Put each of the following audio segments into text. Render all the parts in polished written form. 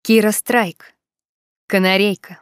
Кира Страйк. Канарейка.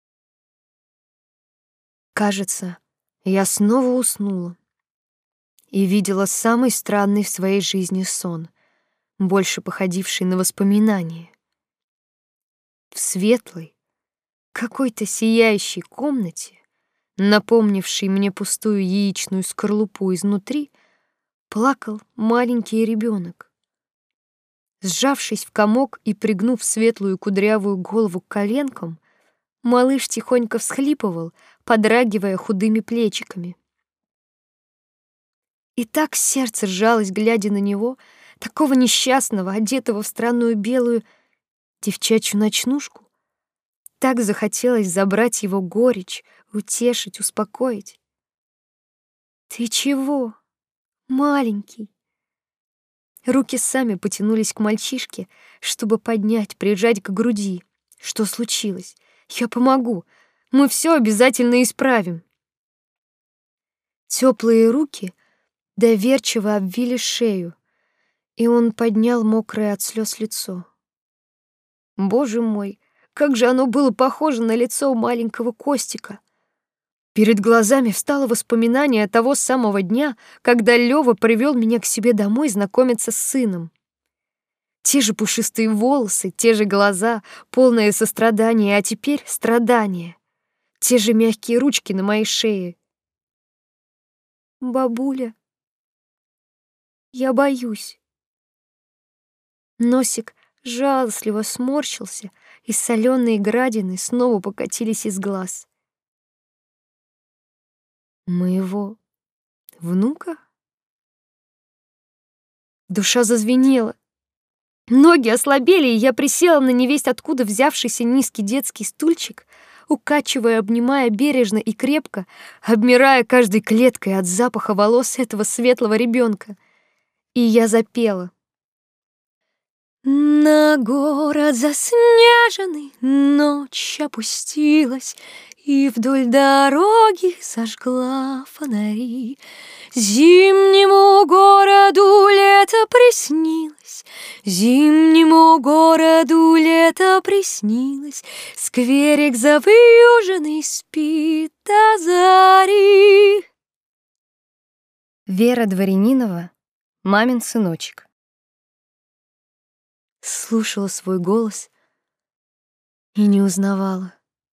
Кажется, я снова уснула и видела самый странный в своей жизни сон, больше походивший на воспоминание. В светлой, какой-то сияющей комнате, напомнившей мне пустую яичную скорлупу изнутри, плакал маленький ребенок. Сжавшись в комок и пригнув светлую кудрявую голову к коленкам, малыш тихонько всхлипывал, подрагивая худыми плечиками. И так сердце сжалось, глядя на него, такого несчастного, одетого в странную белую девчачью ночнушку. Так захотелось забрать его горечь, утешить, успокоить. «Ты чего, маленький?» Руки сами потянулись к мальчишке, чтобы поднять, прижать к груди. «Что случилось? Я помогу. Мы все обязательно исправим». Теплые руки доверчиво обвили шею, и он поднял мокрое от слез лицо. Боже мой, как же оно было похоже на лицо маленького Костика! Перед глазами встало воспоминание того самого дня, когда Лёва привёл меня к себе домой знакомиться с сыном. Те же пушистые волосы, те же глаза, полное сострадание, а теперь страдание. Те же мягкие ручки на моей шее. «Бабуля, я боюсь». Носик жалостливо сморщился, и солёные градины снова покатились из глаз. Моего внука? Душа зазвенела. Ноги ослабели, и я присела на невесть откуда взявшийся низкий детский стульчик, укачивая, обнимая бережно и крепко, обмирая каждой клеткой от запаха волос этого светлого ребенка. И я запела. На город заснеженный ночь опустилась, и вдоль дороги зажгла фонари. Зимнему городу лето приснилось, зимнему городу лето приснилось, скверик завьюженный спит до зари. Вера Дворянинова, мамин сыночек. Слушала свой голос и не узнавала.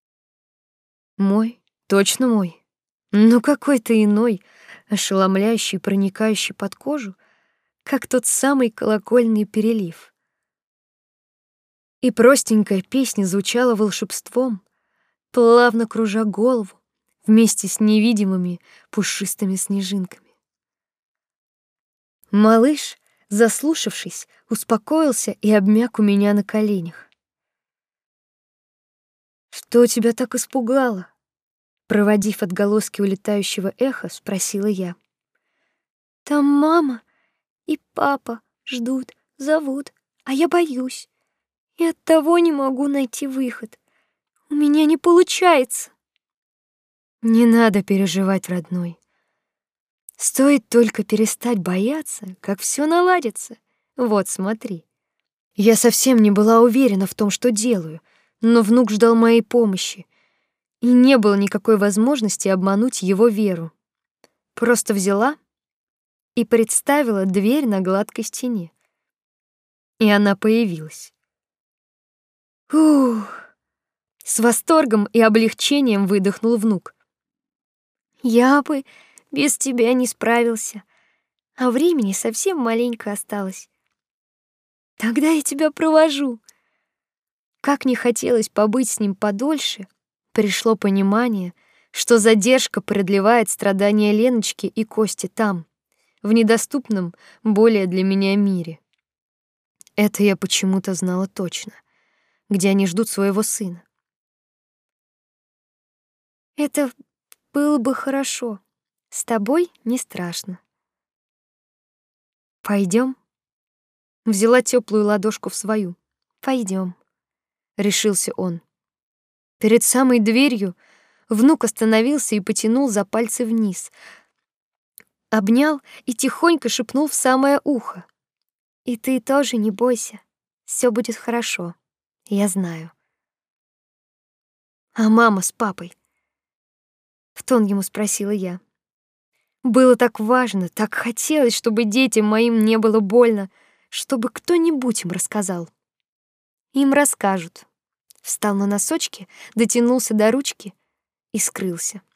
Мой, точно мой, но какой-то иной, ошеломляющий, проникающий под кожу, как тот самый колокольный перелив. И простенькая песня звучала волшебством, плавно кружа голову вместе с невидимыми пушистыми снежинками. Малыш, заслушавшись, успокоился и обмяк у меня на коленях. «Что тебя так испугало?» Проводив отголоски улетающего эха, спросила я. «Там мама и папа ждут, зовут, а я боюсь. И оттого не могу найти выход. У меня не получается». «Не надо переживать, родной. Стоит только перестать бояться, как все наладится. Вот, смотри». Я совсем не была уверена в том, что делаю, но внук ждал моей помощи, и не было никакой возможности обмануть его веру. Просто взяла и представила дверь на гладкой стене. И она появилась. Ух! С восторгом и облегчением выдохнул внук. «Я бы без тебя не справился, а времени совсем маленько осталось. Тогда я тебя провожу». Как не хотелось побыть с ним подольше, пришло понимание, что задержка продлевает страдания Леночки и Кости там, в недоступном более для меня мире. Это я почему-то знала точно, где они ждут своего сына. «Это было бы хорошо. С тобой не страшно. Пойдем?» Взяла теплую ладошку в свою. «Пойдем», — решился он. Перед самой дверью внук остановился и потянул за пальцы вниз, обнял и тихонько шепнул в самое ухо. «И ты тоже не бойся, все будет хорошо. Я знаю. А мама с папой? В тон ему спросила я. Было так важно, так хотелось, чтобы детям моим не было больно, чтобы кто-нибудь им рассказал. Им расскажут. Встал на носочки, дотянулся до ручки и скрылся.